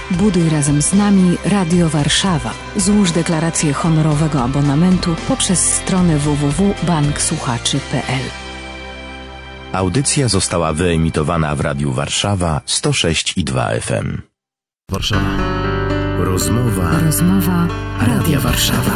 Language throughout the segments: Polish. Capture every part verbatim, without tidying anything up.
Buduj razem z nami Radio Warszawa. Złóż deklarację honorowego abonamentu poprzez stronę w w w kropka bank słuchaczy kropka p l. Audycja została wyemitowana w Radiu Warszawa sto sześć i dwa F M. Warszawa. Rozmowa. Rozmowa Radia Warszawa.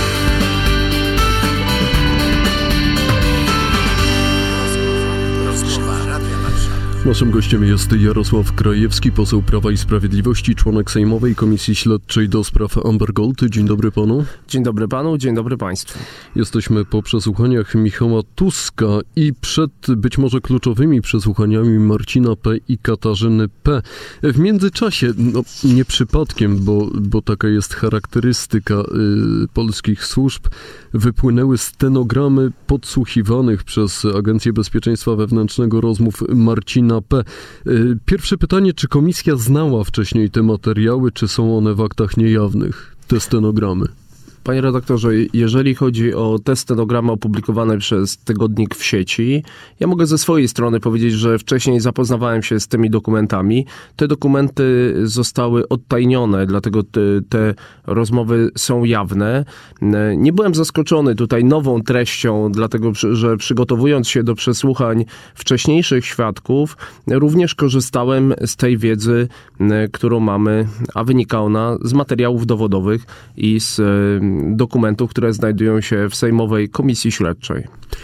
Naszym gościem jest Jarosław Krajewski, poseł Prawa i Sprawiedliwości, członek Sejmowej Komisji Śledczej do spraw Amber Gold. Dzień dobry panu. Dzień dobry panu, dzień dobry państwu. Jesteśmy po przesłuchaniach Michała Tuska i przed być może kluczowymi przesłuchaniami Marcina P. i Katarzyny P. W międzyczasie, no nie przypadkiem, bo, bo taka jest charakterystyka y, polskich służb, wypłynęły stenogramy podsłuchiwanych przez Agencję Bezpieczeństwa Wewnętrznego rozmów Marcina P. Pierwsze pytanie, czy komisja znała wcześniej te materiały, czy są one w aktach niejawnych, te stenogramy? Panie redaktorze, jeżeli chodzi o te stenogramy opublikowane przez tygodnik w sieci, ja mogę ze swojej strony powiedzieć, że wcześniej zapoznawałem się z tymi dokumentami. Te dokumenty zostały odtajnione, dlatego te, te rozmowy są jawne. Nie byłem zaskoczony tutaj nową treścią, dlatego że przygotowując się do przesłuchań wcześniejszych świadków, również korzystałem z tej wiedzy, którą mamy, a wynika ona z materiałów dowodowych i z dokumentów, które znajdują się w Sejmowej Komisji Śledczej.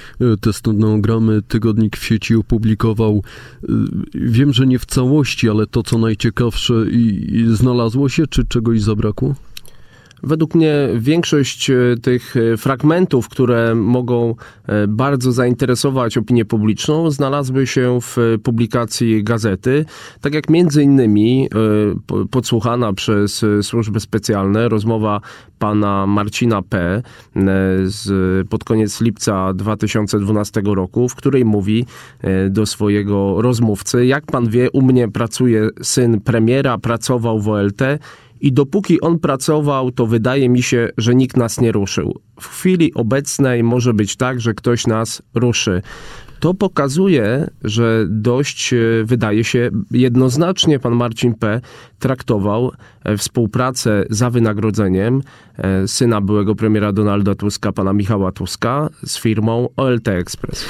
Te stenogramy tygodnik w sieci opublikował. Wiem, że nie w całości, ale to, co najciekawsze, i, i znalazło się, czy czegoś zabrakło? Według mnie większość tych fragmentów, które mogą bardzo zainteresować opinię publiczną, znalazły się w publikacji gazety. Tak jak między innymi podsłuchana przez służby specjalne rozmowa pana Marcina P. z, pod koniec lipca dwa tysiące dwunastego roku, w której mówi do swojego rozmówcy: jak pan wie, u mnie pracuje syn premiera, pracował w O L T, i dopóki on pracował, to wydaje mi się, że nikt nas nie ruszył. W chwili obecnej może być tak, że ktoś nas ruszy. To pokazuje, że dość, wydaje się, jednoznacznie pan Marcin P. traktował współpracę za wynagrodzeniem syna byłego premiera Donalda Tuska, pana Michała Tuska, z firmą O L T Express.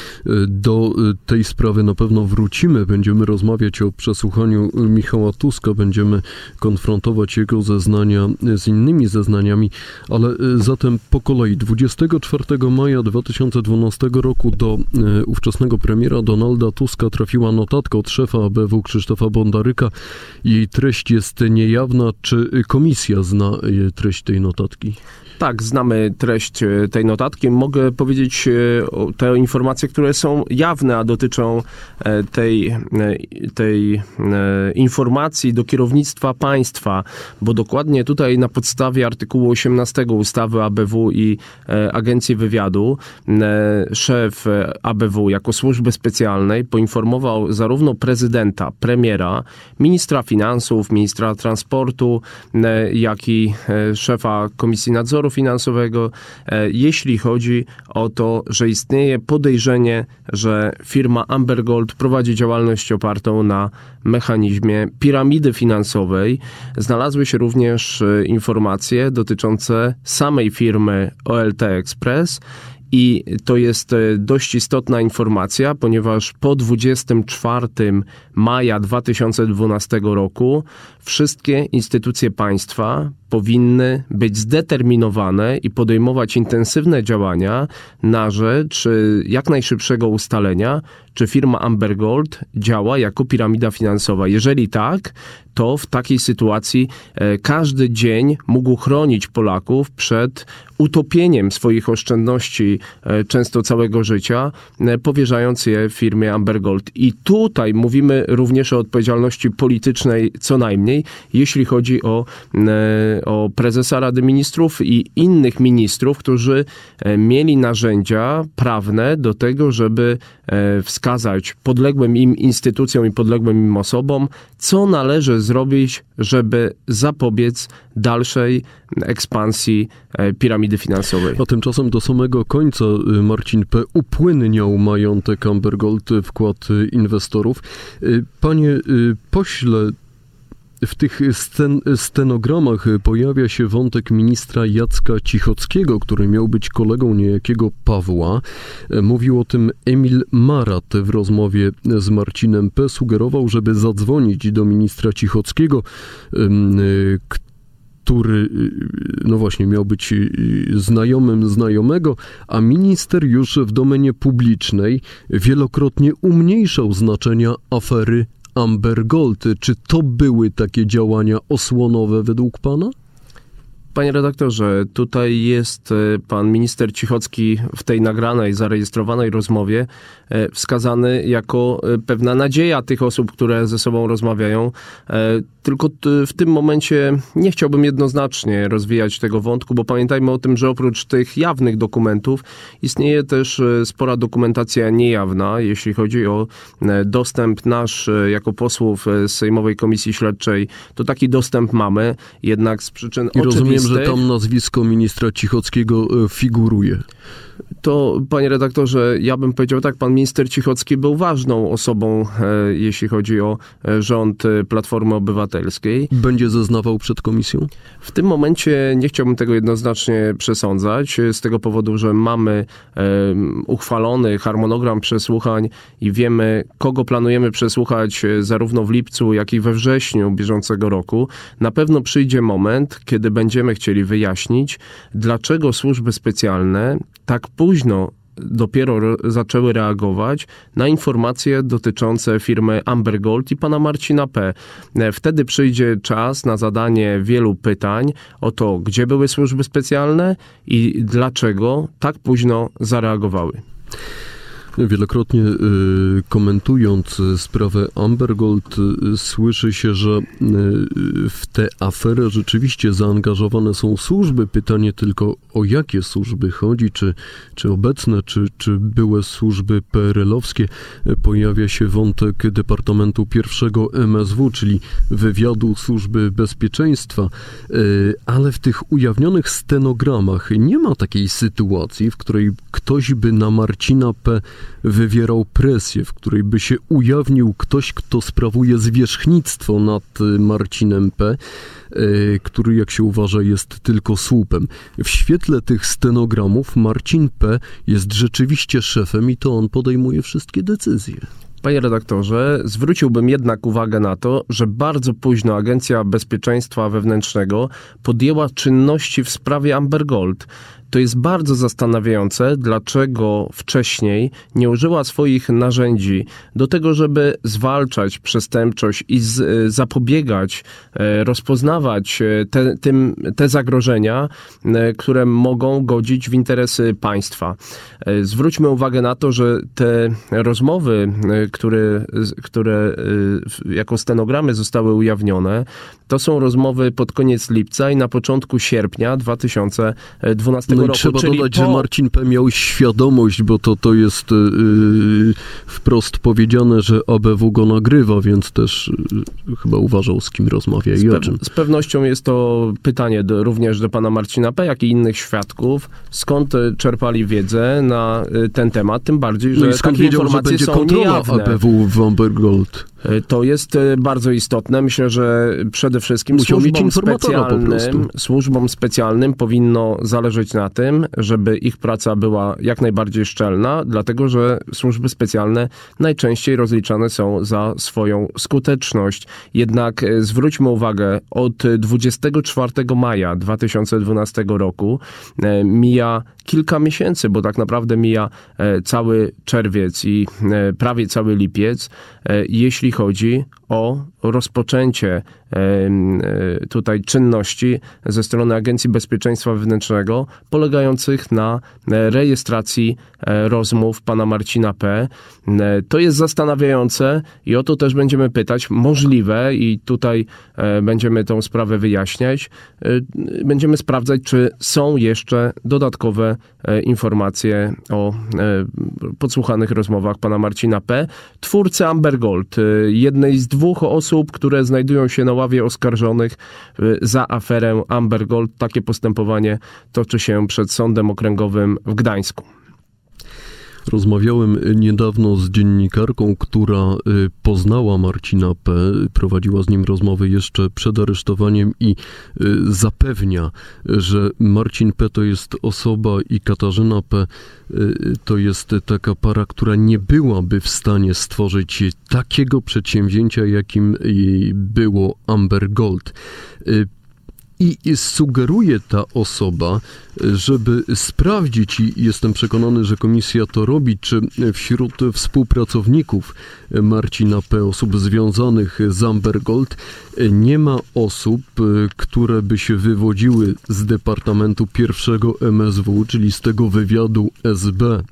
Do tej sprawy na pewno wrócimy. Będziemy rozmawiać o przesłuchaniu Michała Tuska, będziemy konfrontować jego zeznania z innymi zeznaniami, ale zatem po kolei. dwudziestego czwartego maja dwa tysiące dwunastego roku do ówczesnego premiera Donalda Tuska trafiła notatka od szefa A B W Krzysztofa Bondaryka. Jej treść jest niejawna. Czy komisja zna treść tej notatki? Tak, znamy treść tej notatki. Mogę powiedzieć te informacje, które są jawne, a dotyczą tej, tej informacji do kierownictwa państwa, bo dokładnie tutaj na podstawie artykułu osiemnastego ustawy A B W i Agencji Wywiadu szef A B W jako służby specjalnej poinformował zarówno prezydenta, premiera, ministra finansów, ministra transportu, jak i szefa Komisji Nadzoru Finansowego, jeśli chodzi o to, że istnieje podejrzenie, że firma Amber Gold prowadzi działalność opartą na mechanizmie piramidy finansowej. Znalazły się również informacje dotyczące samej firmy O L T Express. I to jest dość istotna informacja, ponieważ po dwudziestego czwartego maja dwa tysiące dwunastego roku wszystkie instytucje państwa powinny być zdeterminowane i podejmować intensywne działania na rzecz jak najszybszego ustalenia, czy firma Amber Gold działa jako piramida finansowa. Jeżeli tak, to w takiej sytuacji każdy dzień mógł chronić Polaków przed utopieniem swoich oszczędności, często całego życia, powierzając je firmie Amber Gold. I tutaj mówimy również o odpowiedzialności politycznej co najmniej, jeśli chodzi o, o prezesa Rady Ministrów i innych ministrów, którzy mieli narzędzia prawne do tego, żeby wskazać podległym im instytucjom i podległym im osobom, co należy zrobić, żeby zapobiec dalszej ekspansji piramidy finansowej. A tymczasem do samego końca Marcin P. upłynniał majątek Amber Gold, wkład inwestorów. Panie pośle, w tych scen, stenogramach pojawia się wątek ministra Jacka Cichockiego, który miał być kolegą niejakiego Pawła. Mówił o tym Emil Marat w rozmowie z Marcinem P. Sugerował, żeby zadzwonić do ministra Cichockiego, który, no właśnie, miał być znajomym znajomego, a minister już w domenie publicznej wielokrotnie umniejszał znaczenia afery Amber Gold. Czy to były takie działania osłonowe według pana? Panie redaktorze, tutaj jest pan minister Cichocki w tej nagranej, zarejestrowanej rozmowie wskazany jako pewna nadzieja tych osób, które ze sobą rozmawiają. Tylko w tym momencie nie chciałbym jednoznacznie rozwijać tego wątku, bo pamiętajmy o tym, że oprócz tych jawnych dokumentów istnieje też spora dokumentacja niejawna, jeśli chodzi o dostęp nasz jako posłów z Sejmowej Komisji Śledczej. To taki dostęp mamy, jednak z przyczyn I oczywistych... rozumiem, że tam nazwisko ministra Cichockiego figuruje. To, panie redaktorze, ja bym powiedział tak, pan minister Cichocki był ważną osobą, e, jeśli chodzi o rząd Platformy Obywatelskiej. Będzie zeznawał przed komisją? W tym momencie nie chciałbym tego jednoznacznie przesądzać, z tego powodu, że mamy e, uchwalony harmonogram przesłuchań i wiemy, kogo planujemy przesłuchać zarówno w lipcu, jak i we wrześniu bieżącego roku. Na pewno przyjdzie moment, kiedy będziemy chcieli wyjaśnić, dlaczego służby specjalne tak późno dopiero re- zaczęły reagować na informacje dotyczące firmy Amber Gold i pana Marcina P. Wtedy przyjdzie czas na zadanie wielu pytań o to, gdzie były służby specjalne i dlaczego tak późno zareagowały. Wielokrotnie y, komentując sprawę Amber Gold, y, słyszy się, że y, w tę aferę rzeczywiście zaangażowane są służby. Pytanie tylko, o jakie służby chodzi, czy, czy obecne, czy, czy były służby P R L-owskie. Pojawia się wątek Departamentu Pierwszego M S W, czyli wywiadu Służby Bezpieczeństwa, y, ale w tych ujawnionych stenogramach nie ma takiej sytuacji, w której ktoś by na Marcina P. wywierał presję, w której by się ujawnił ktoś, kto sprawuje zwierzchnictwo nad Marcinem P., który, jak się uważa, jest tylko słupem. W świetle tych stenogramów Marcin P. jest rzeczywiście szefem i to on podejmuje wszystkie decyzje. Panie redaktorze, zwróciłbym jednak uwagę na to, że bardzo późno Agencja Bezpieczeństwa Wewnętrznego podjęła czynności w sprawie Amber Gold. To jest bardzo zastanawiające, dlaczego wcześniej nie użyła swoich narzędzi do tego, żeby zwalczać przestępczość i z, zapobiegać, rozpoznawać te, tym, te zagrożenia, które mogą godzić w interesy państwa. Zwróćmy uwagę na to, że te rozmowy, które, które jako stenogramy zostały ujawnione, to są rozmowy pod koniec lipca i na początku sierpnia dwa tysiące dwunastego No i roku. trzeba czyli dodać, po... że Marcin P. miał świadomość, bo to, to jest yy, wprost powiedziane, że A B W go nagrywa, więc też yy, chyba uważał, z kim rozmawia i z o pe- czym. Z pewnością jest to pytanie do, również do pana Marcina P., jak i innych świadków, skąd czerpali wiedzę na ten temat, tym bardziej, że no i skąd takie wiedział, informacje że będzie są kontrola niejawne. A B W w Amber Gold? To jest bardzo istotne. Myślę, że przede wszystkim Musiał mieć służbom informatora po prostu. specjalnym, służbom specjalnym powinno zależeć na tym, żeby ich praca była jak najbardziej szczelna, dlatego że służby specjalne najczęściej rozliczane są za swoją skuteczność. Jednak zwróćmy uwagę, od dwudziestego czwartego maja dwa tysiące dwunastego roku mija kilka miesięcy, bo tak naprawdę mija cały czerwiec i prawie cały lipiec, jeśli chodzi o rozpoczęcie tutaj czynności ze strony Agencji Bezpieczeństwa Wewnętrznego polegających na rejestracji rozmów pana Marcina P. To jest zastanawiające i o to też będziemy pytać. Możliwe, i tutaj będziemy tą sprawę wyjaśniać, będziemy sprawdzać, czy są jeszcze dodatkowe informacje o podsłuchanych rozmowach pana Marcina P., twórcy Amber Gold, jednej z dwóch osób, które znajdują się na ławie oskarżonych za aferę Amber Gold. Takie postępowanie toczy się przed Sądem Okręgowym w Gdańsku. Rozmawiałem niedawno z dziennikarką, która poznała Marcina P., prowadziła z nim rozmowy jeszcze przed aresztowaniem i zapewnia, że Marcin P. to jest osoba i Katarzyna P. to jest taka para, która nie byłaby w stanie stworzyć takiego przedsięwzięcia, jakim było Amber Gold. I sugeruje ta osoba, żeby sprawdzić, i jestem przekonany, że komisja to robi, czy wśród współpracowników Marcina P., osób związanych z Amber Gold, nie ma osób, które by się wywodziły z Departamentu Pierwszego M S W, czyli z tego wywiadu S B,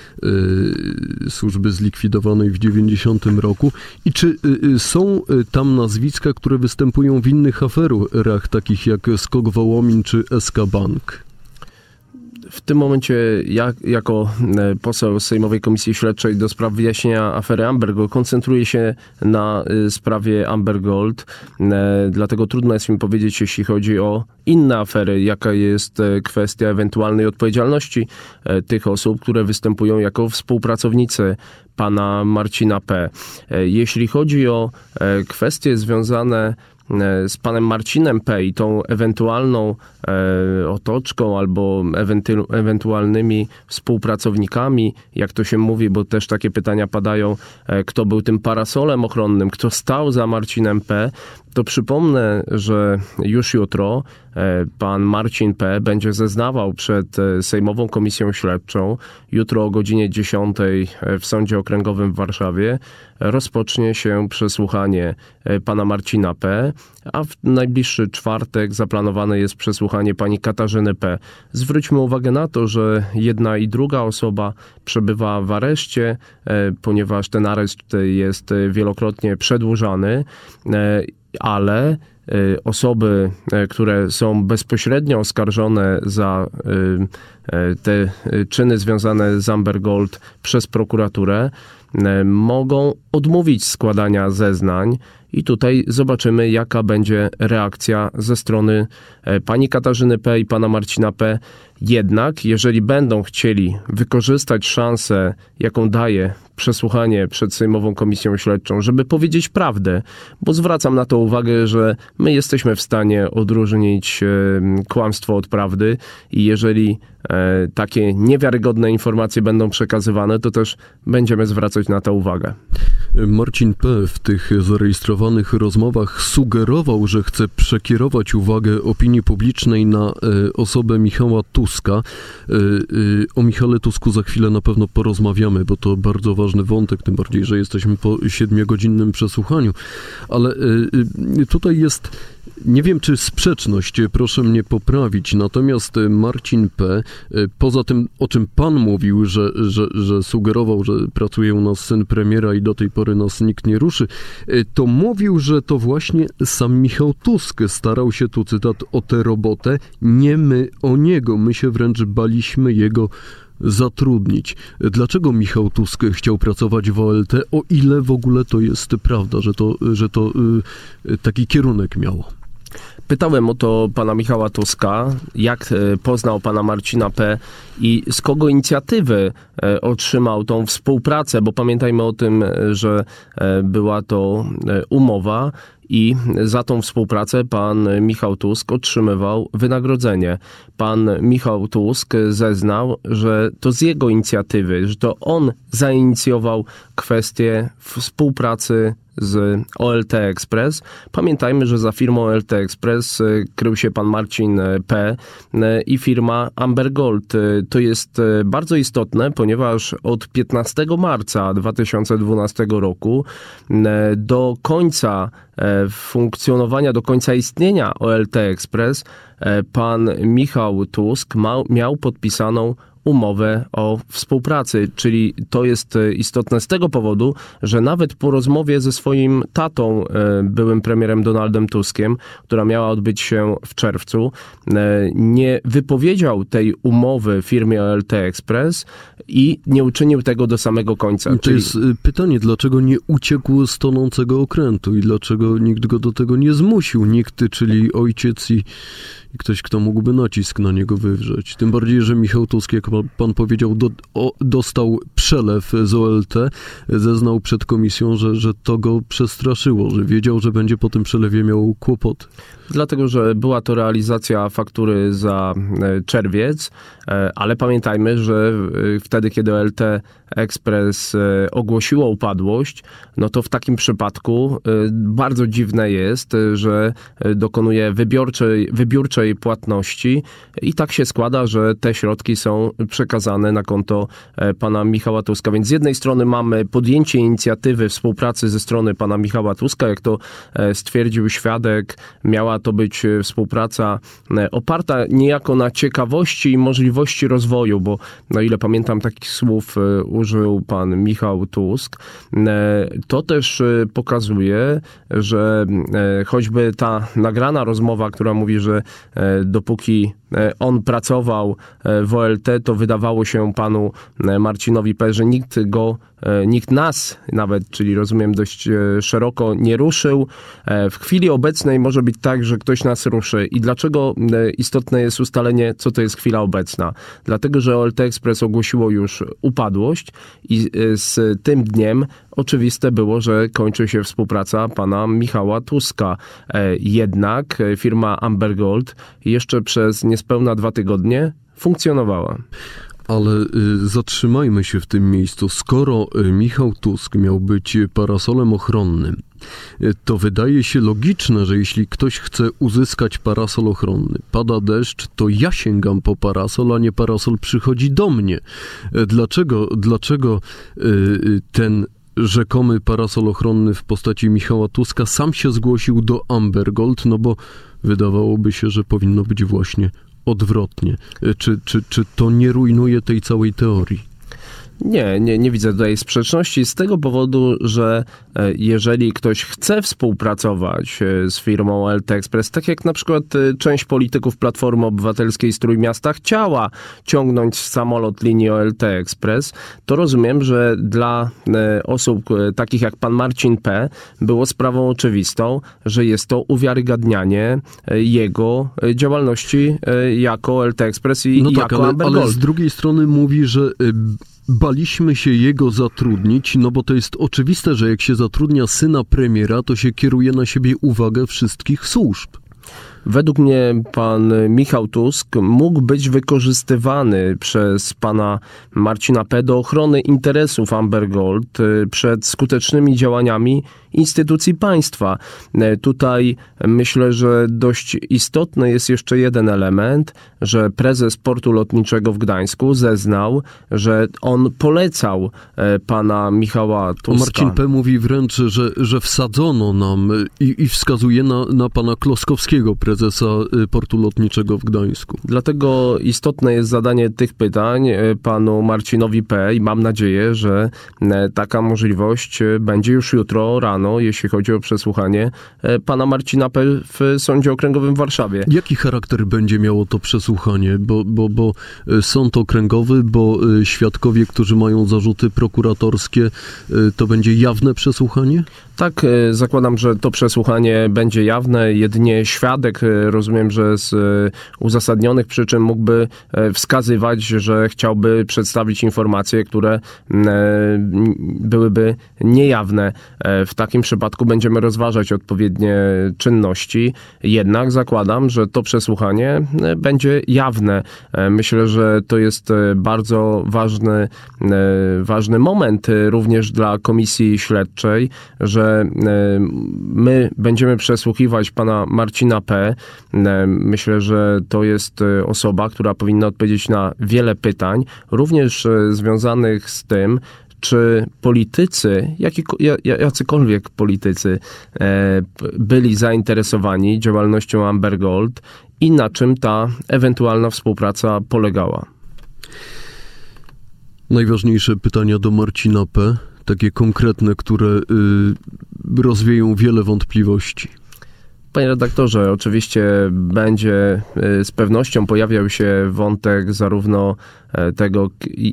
służby zlikwidowanej w dziewięćdziesiątym roku. I czy są tam nazwiska, które występują w innych aferach, takich jak Skok Wołomin czy S K Bank? W tym momencie ja jako poseł Sejmowej Komisji Śledczej do spraw wyjaśnienia afery Amber Gold koncentruję się na sprawie Amber Gold. Dlatego trudno jest mi powiedzieć, jeśli chodzi o inne afery, jaka jest kwestia ewentualnej odpowiedzialności tych osób, które występują jako współpracownicy pana Marcina P. Jeśli chodzi o kwestie związane z panem Marcinem P. i tą ewentualną e, otoczką albo ewentu- ewentualnymi współpracownikami, jak to się mówi, bo też takie pytania padają, e, kto był tym parasolem ochronnym, kto stał za Marcinem P., to przypomnę, że już jutro e, pan Marcin P. będzie zeznawał przed e, Sejmową Komisją Śledczą. Jutro o godzinie dziesiątej w Sądzie Okręgowym w Warszawie rozpocznie się przesłuchanie e, pana Marcina P., a w najbliższy czwartek zaplanowane jest przesłuchanie pani Katarzyny P. Zwróćmy uwagę na to, że jedna i druga osoba przebywa w areszcie, e, ponieważ ten areszt jest wielokrotnie przedłużany, e, ale osoby, które są bezpośrednio oskarżone za te czyny związane z Amber Gold przez prokuraturę, mogą odmówić składania zeznań i tutaj zobaczymy, jaka będzie reakcja ze strony pani Katarzyny P. i pana Marcina P. Jednak, jeżeli będą chcieli wykorzystać szansę, jaką daje przesłuchanie przed Sejmową Komisją Śledczą, żeby powiedzieć prawdę, bo zwracam na to uwagę, że my jesteśmy w stanie odróżnić kłamstwo od prawdy i jeżeli takie niewiarygodne informacje będą przekazywane, to też będziemy zwracać na to uwagę. Marcin P. w tych zarejestrowanych rozmowach sugerował, że chce przekierować uwagę opinii publicznej na osobę Michała Tuska. O Michale Tusku za chwilę na pewno porozmawiamy, bo to bardzo ważny wątek, tym bardziej, że jesteśmy po siedmiogodzinnym przesłuchaniu. Ale tutaj jest, nie wiem czy sprzeczność, proszę mnie poprawić, natomiast Marcin P., poza tym, o czym pan mówił, że, że, że sugerował, że pracuje u nas syn premiera i do tej pory nas nikt nie ruszy, to mówił, że to właśnie sam Michał Tusk starał się, tu cytat, o tę robotę, nie my o niego. My się wręcz baliśmy jego zatrudnić. Dlaczego Michał Tusk chciał pracować w O L T, o ile w ogóle to jest prawda, że to, że to y, taki kierunek miało? Pytałem o to pana Michała Tuska, jak poznał pana Marcina P. i z kogo inicjatywy otrzymał tą współpracę, bo pamiętajmy o tym, że była to umowa i za tą współpracę pan Michał Tusk otrzymywał wynagrodzenie. Pan Michał Tusk zeznał, że to z jego inicjatywy, że to on zainicjował kwestię współpracy z O L T Express. Pamiętajmy, że za firmą O L T Express krył się pan Marcin P. i firma Amber Gold. To jest bardzo istotne, ponieważ od piętnastego marca dwa tysiące dwunastego roku do końca funkcjonowania, do końca istnienia O L T Express pan Michał Tusk ma, miał podpisaną umowę o współpracy, czyli to jest istotne z tego powodu, że nawet po rozmowie ze swoim tatą, byłym premierem Donaldem Tuskiem, która miała odbyć się w czerwcu, nie wypowiedział tej umowy firmie O L T Express i nie uczynił tego do samego końca. To czyli... jest pytanie, dlaczego nie uciekł z tonącego okrętu i dlaczego nikt go do tego nie zmusił? Nikt, czyli ojciec i, i ktoś, kto mógłby nacisk na niego wywrzeć. Tym bardziej, że Michał Tusk, jak pan pan powiedział, do, o, dostał przelew z O L T, zeznał przed komisją, że, że to go przestraszyło, że wiedział, że będzie po tym przelewie miał kłopoty. Dlatego, że była to realizacja faktury za czerwiec, ale pamiętajmy, że wtedy, kiedy O L T Express ogłosiło upadłość, no to w takim przypadku bardzo dziwne jest, że dokonuje wybiórczej, wybiórczej płatności i tak się składa, że te środki są przekazane na konto pana Michała Tuska. Więc z jednej strony mamy podjęcie inicjatywy współpracy ze strony pana Michała Tuska, jak to stwierdził świadek, miała to być współpraca oparta niejako na ciekawości i możliwości rozwoju, bo na ile pamiętam takich słów użył pan Michał Tusk. To też pokazuje, że choćby ta nagrana rozmowa, która mówi, że dopóki on pracował w O L T, to wydawało się panu Marcinowi P., że nikt go, nikt nas nawet, czyli rozumiem dość szeroko, nie ruszył. W chwili obecnej może być tak, że ktoś nas ruszy. I dlaczego istotne jest ustalenie, co to jest chwila obecna? Dlatego, że O L T Express ogłosiło już upadłość i z tym dniem oczywiste było, że kończy się współpraca pana Michała Tuska. Jednak firma Amber Gold jeszcze przez niespełna dwa tygodnie funkcjonowała. Ale y, zatrzymajmy się w tym miejscu. Skoro y, Michał Tusk miał być parasolem ochronnym, y, to wydaje się logiczne, że jeśli ktoś chce uzyskać parasol ochronny, pada deszcz, to ja sięgam po parasol, a nie parasol przychodzi do mnie. Y, dlaczego, dlaczego y, y, ten rzekomy parasol ochronny w postaci Michała Tuska sam się zgłosił do Amber Gold? No bo wydawałoby się, że powinno być właśnie odwrotnie. Czy, czy, czy to nie rujnuje tej całej teorii? Nie, nie, nie widzę tutaj sprzeczności z tego powodu, że jeżeli ktoś chce współpracować z firmą O L T Express, tak jak na przykład część polityków Platformy Obywatelskiej z Trójmiasta chciała ciągnąć samolot linii O L T Express, to rozumiem, że dla osób takich jak pan Marcin P. było sprawą oczywistą, że jest to uwiarygadnianie jego działalności jako O L T Express i no tak, jako ale, Amber ale Gold. z drugiej strony mówi, że baliśmy się jego zatrudnić, no bo to jest oczywiste, że jak się zatrudnia syna premiera, to się kieruje na siebie uwagę wszystkich służb. Według mnie pan Michał Tusk mógł być wykorzystywany przez pana Marcina P. do ochrony interesów Amber Gold przed skutecznymi działaniami instytucji państwa. Tutaj myślę, że dość istotny jest jeszcze jeden element, że prezes portu lotniczego w Gdańsku zeznał, że on polecał pana Michała Tuska. Marcin P. mówi wręcz, że, że wsadzono nam i, i wskazuje na, na pana Kloskowskiego, prezesa portu lotniczego w Gdańsku. Dlatego istotne jest zadanie tych pytań panu Marcinowi P. i mam nadzieję, że taka możliwość będzie już jutro rano, jeśli chodzi o przesłuchanie pana Marcina P. w Sądzie Okręgowym w Warszawie. Jaki charakter będzie miało to przesłuchanie? Bo, bo, bo sąd okręgowy, bo świadkowie, którzy mają zarzuty prokuratorskie, to będzie jawne przesłuchanie? Tak, zakładam, że to przesłuchanie będzie jawne. Jedynie świadek, rozumiem, że z uzasadnionych przyczyn mógłby wskazywać, że chciałby przedstawić informacje, które byłyby niejawne. W takim przypadku będziemy rozważać odpowiednie czynności. Jednak zakładam, że to przesłuchanie będzie jawne. Myślę, że to jest bardzo ważny, ważny moment również dla Komisji Śledczej, że my będziemy przesłuchiwać pana Marcina P. Myślę, że to jest osoba, która powinna odpowiedzieć na wiele pytań, również związanych z tym, czy politycy, jaki, jacykolwiek politycy byli zainteresowani działalnością Amber Gold i na czym ta ewentualna współpraca polegała. Najważniejsze pytania do Marcina P., takie konkretne, które y, rozwieją wiele wątpliwości. Panie redaktorze, oczywiście będzie z pewnością pojawiał się wątek zarówno tego,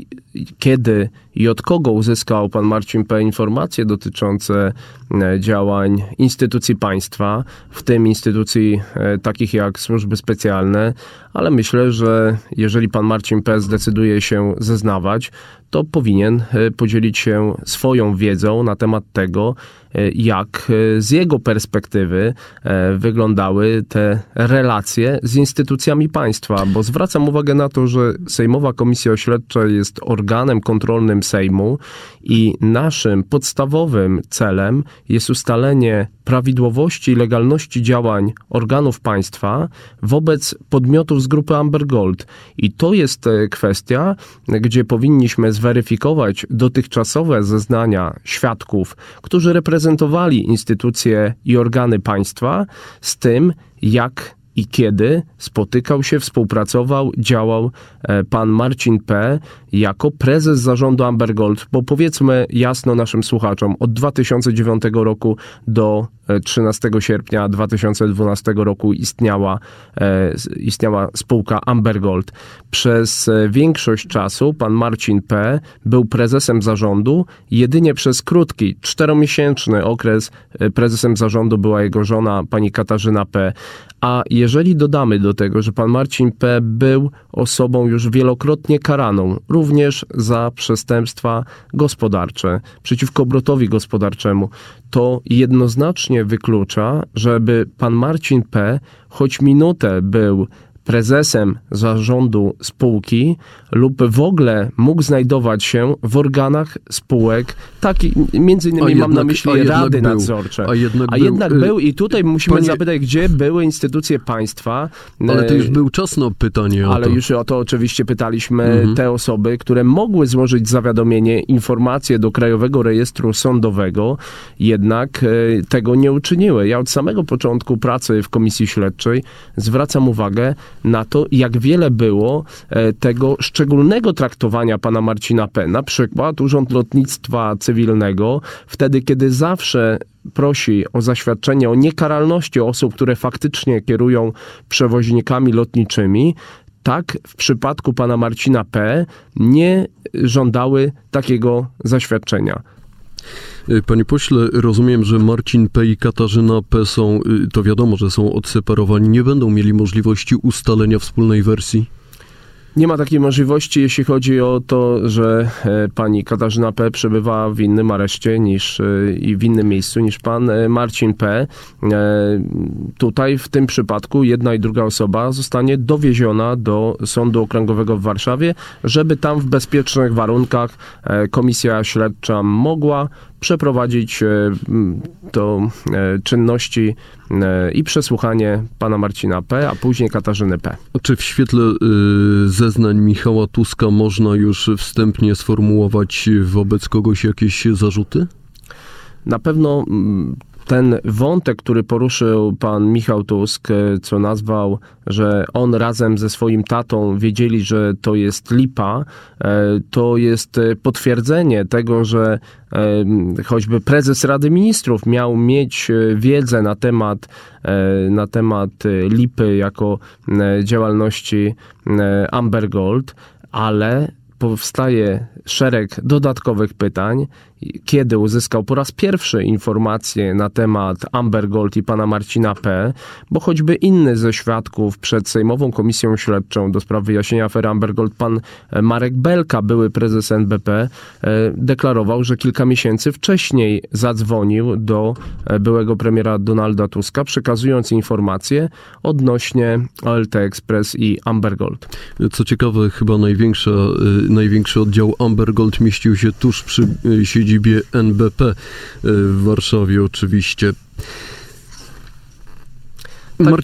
kiedy i od kogo uzyskał pan Marcin P. informacje dotyczące działań instytucji państwa, w tym instytucji takich jak służby specjalne, ale myślę, że jeżeli pan Marcin P. zdecyduje się zeznawać, to powinien podzielić się swoją wiedzą na temat tego, jak z jego perspektywy wyglądały te relacje z instytucjami państwa, bo zwracam uwagę na to, że Sejmowa Komisja Śledcza jest organem kontrolnym Sejmu i naszym podstawowym celem jest ustalenie prawidłowości i legalności działań organów państwa wobec podmiotów z grupy Amber Gold. I to jest kwestia, gdzie powinniśmy zweryfikować dotychczasowe zeznania świadków, którzy reprezentowali instytucje i organy państwa z tym, jak i kiedy spotykał się, współpracował, działał pan Marcin P. jako prezes zarządu Amber Gold, bo powiedzmy jasno naszym słuchaczom, od dwa tysiące dziewiątego roku do trzynastego sierpnia dwa tysiące dwunastego roku istniała, istniała spółka Amber Gold. Przez większość czasu pan Marcin P. był prezesem zarządu, jedynie przez krótki, czteromiesięczny okres prezesem zarządu była jego żona, pani Katarzyna P. A jeżeli dodamy do tego, że pan Marcin P. był osobą już wielokrotnie karaną, również za przestępstwa gospodarcze, przeciwko obrotowi gospodarczemu, to jednoznacznie wyklucza, żeby pan Marcin P. choć minutę był prezesem zarządu spółki lub w ogóle mógł znajdować się w organach spółek, taki, między innymi jednak, mam na myśli rady był, nadzorcze. A jednak, a był, jednak był i tutaj musimy panie, zapytać, gdzie były instytucje państwa. Ale to już był czas na pytanie o Ale to. już o to oczywiście pytaliśmy mhm. te osoby, które mogły złożyć zawiadomienie, informacje do Krajowego Rejestru Sądowego, jednak e, tego nie uczyniły. Ja od samego początku pracy w Komisji Śledczej zwracam uwagę na to, jak wiele było e, tego szczególnego traktowania pana Marcina P. Na przykład Urząd Lotnictwa Cywilnego, wtedy kiedy zawsze prosi o zaświadczenie o niekaralności osób, które faktycznie kierują przewoźnikami lotniczymi, tak w przypadku pana Marcina P. nie żądały takiego zaświadczenia. Panie pośle, rozumiem, że Marcin P. i Katarzyna P. są, to wiadomo, że są odseparowani, nie będą mieli możliwości ustalenia wspólnej wersji? Nie ma takiej możliwości, jeśli chodzi o to, że pani Katarzyna P. przebywa w innym areszcie niż i w innym miejscu niż pan Marcin P. Tutaj w tym przypadku jedna i druga osoba zostanie dowieziona do Sądu Okręgowego w Warszawie, żeby tam w bezpiecznych warunkach komisja śledcza mogła przeprowadzić to czynności i przesłuchanie pana Marcina P., a później Katarzyny P. Czy w świetle zeznań Michała Tuska można już wstępnie sformułować wobec kogoś jakieś zarzuty? Na pewno ten wątek, który poruszył pan Michał Tusk, co nazwał, że on razem ze swoim tatą wiedzieli, że to jest lipa, to jest potwierdzenie tego, że choćby prezes Rady Ministrów miał mieć wiedzę na temat, na temat lipy jako działalności Amber Gold, ale powstaje szereg dodatkowych pytań, kiedy uzyskał po raz pierwszy informacje na temat Amber Gold i pana Marcina P., bo choćby inny ze świadków przed Sejmową Komisją Śledczą do spraw wyjaśnienia afery Amber Gold, pan Marek Belka, były prezes N B P, deklarował, że kilka miesięcy wcześniej zadzwonił do byłego premiera Donalda Tuska, przekazując informacje odnośnie O L T Express i Amber Gold. Co ciekawe, chyba największa, największy oddział Amber Gold mieścił się tuż przy siedzibie N B P w Warszawie oczywiście. Tak, Mar-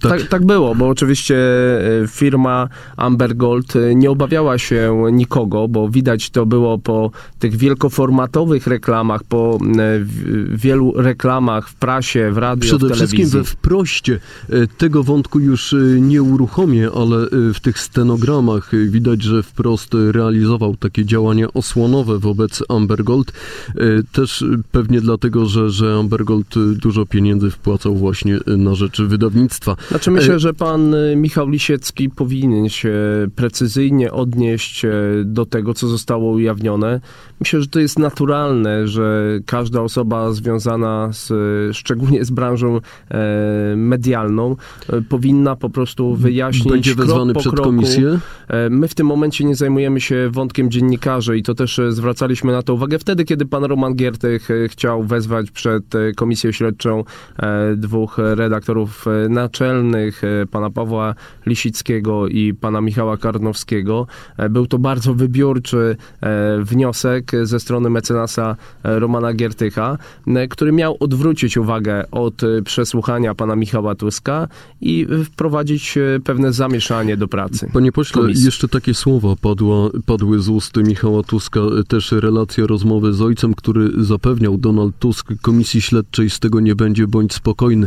Tak, tak, tak było, bo oczywiście firma Amber Gold nie obawiała się nikogo, bo widać to było po tych wielkoformatowych reklamach, po wielu reklamach w prasie, w radiu, Przede w telewizji. wszystkim we wproście. Tego wątku już nie uruchomię, ale w tych stenogramach widać, że wprost realizował takie działania osłonowe wobec Amber Gold. Też pewnie dlatego, że, że Amber Gold dużo pieniędzy wpłacał właśnie na rzecz wydawnictwa. Znaczy myślę, że pan Michał Lisiecki powinien się precyzyjnie odnieść do tego, co zostało ujawnione. Myślę, że to jest naturalne, że każda osoba związana z, szczególnie z branżą e, medialną e, powinna po prostu wyjaśnić Będzie krok wezwany po przed kroku. komisję? E, my w tym momencie nie zajmujemy się wątkiem dziennikarzy i to też zwracaliśmy na to uwagę wtedy, kiedy pan Roman Giertych chciał wezwać przed komisję śledczą e, dwóch redaktorów naczelnych, pana Pawła Lisickiego i pana Michała Karnowskiego. Był to bardzo wybiórczy wniosek ze strony mecenasa Romana Giertycha, który miał odwrócić uwagę od przesłuchania pana Michała Tuska i wprowadzić pewne zamieszanie do pracy. Panie pośle, komisji. Jeszcze takie słowa padła, padły z ust Michała Tuska, też relacja rozmowy z ojcem, który zapewniał Donald Tusk komisji śledczej, z tego nie będzie, bądź spokojny.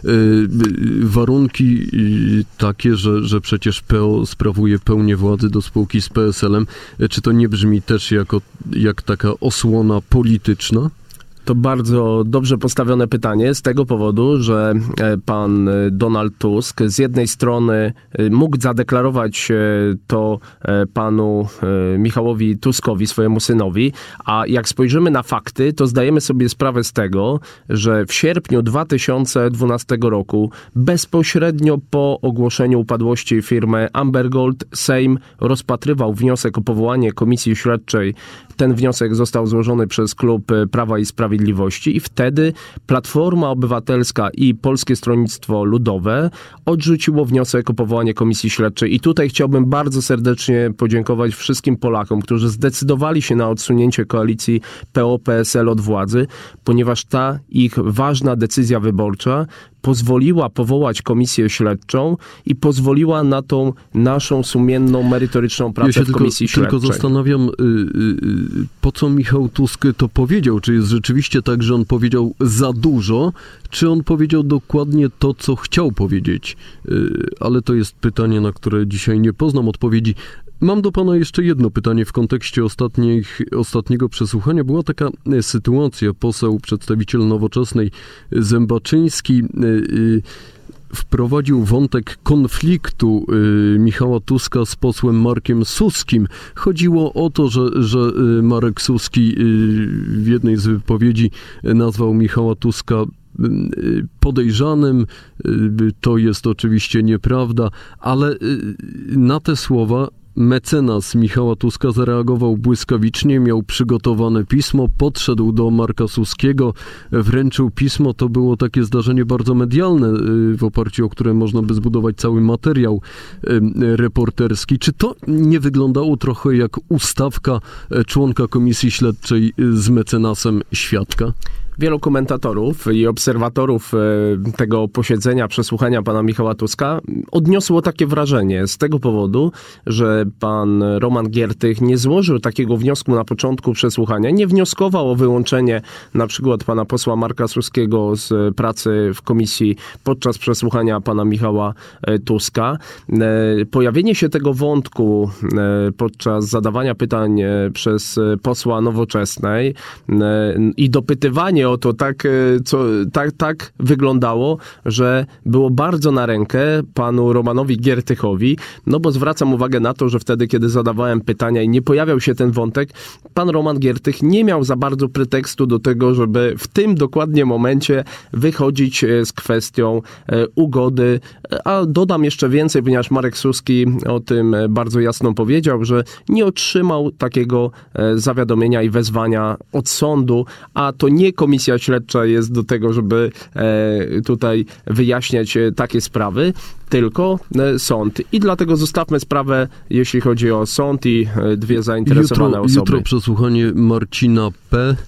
Warunki takie, że, że przecież P O sprawuje pełnię władzy do spółki z P S L-em. Czy to nie brzmi też jako, jak taka osłona polityczna? To bardzo dobrze postawione pytanie z tego powodu, że pan Donald Tusk z jednej strony mógł zadeklarować to panu Michałowi Tuskowi, swojemu synowi, a jak spojrzymy na fakty, to zdajemy sobie sprawę z tego, że w sierpniu dwa tysiące dwunastego roku, bezpośrednio po ogłoszeniu upadłości firmy Amber Gold, Sejm rozpatrywał wniosek o powołanie komisji śledczej. Ten wniosek został złożony przez klub Prawa i Sprawiedliwości i wtedy Platforma Obywatelska i Polskie Stronnictwo Ludowe odrzuciło wniosek o powołanie komisji śledczej. I tutaj chciałbym bardzo serdecznie podziękować wszystkim Polakom, którzy zdecydowali się na odsunięcie koalicji P O P S L od władzy, ponieważ ta ich ważna decyzja wyborcza pozwoliła powołać komisję śledczą i pozwoliła na tą naszą sumienną, merytoryczną pracę ja się w komisji tylko, śledczej. Tylko zastanawiam, y, y, po co Michał Tusk to powiedział? Czy jest rzeczywiście tak, że on powiedział za dużo, czy on powiedział dokładnie to, co chciał powiedzieć? Y, ale to jest pytanie, na które dzisiaj nie poznam odpowiedzi. Mam do pana jeszcze jedno pytanie w kontekście ostatnich, ostatniego przesłuchania. Była taka sytuacja, poseł, przedstawiciel Nowoczesnej Zębaczyński wprowadził wątek konfliktu Michała Tuska z posłem Markiem Suskim. Chodziło o to, że, że Marek Suski w jednej z wypowiedzi nazwał Michała Tuska podejrzanym. To jest oczywiście nieprawda, ale na te słowa mecenas Michała Tuska zareagował błyskawicznie, miał przygotowane pismo, podszedł do Marka Suskiego, wręczył pismo. To było takie zdarzenie bardzo medialne, w oparciu o które można by zbudować cały materiał reporterski. Czy to nie wyglądało trochę jak ustawka członka komisji śledczej z mecenasem świadka? Wielu komentatorów i obserwatorów tego posiedzenia, przesłuchania pana Michała Tuska odniosło takie wrażenie z tego powodu, że pan Roman Giertych nie złożył takiego wniosku na początku przesłuchania, nie wnioskował o wyłączenie na przykład pana posła Marka Suskiego z pracy w komisji podczas przesłuchania pana Michała Tuska. Pojawienie się tego wątku podczas zadawania pytań przez posła Nowoczesnej i dopytywanie o to tak, co, tak, tak wyglądało, że było bardzo na rękę panu Romanowi Giertychowi, no bo zwracam uwagę na to, że wtedy, kiedy zadawałem pytania i nie pojawiał się ten wątek, pan Roman Giertych nie miał za bardzo pretekstu do tego, żeby w tym dokładnie momencie wychodzić z kwestią ugody, a dodam jeszcze więcej, ponieważ Marek Suski o tym bardzo jasno powiedział, że nie otrzymał takiego zawiadomienia i wezwania od sądu, a to nie komisja śledcza jest do tego, żeby e, tutaj wyjaśniać takie sprawy, tylko e, sąd. I dlatego zostawmy sprawę, jeśli chodzi o sąd i e, dwie zainteresowane jutro, osoby. Jutro przesłuchanie Marcina P.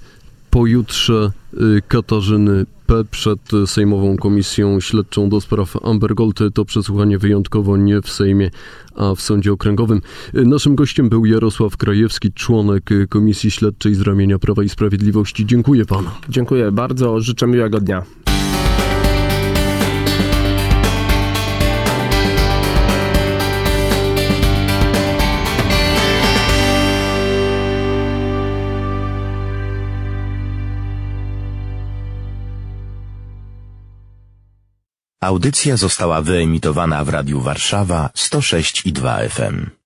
pojutrze Katarzyny P. przed Sejmową Komisją Śledczą do spraw Amber Gold. To przesłuchanie wyjątkowo nie w Sejmie, a w Sądzie Okręgowym. Naszym gościem był Jarosław Krajewski, członek Komisji Śledczej z ramienia Prawa i Sprawiedliwości. Dziękuję panu. Dziękuję bardzo. Życzę miłego dnia. Audycja została wyemitowana w Radiu Warszawa sto sześć i dwa F M.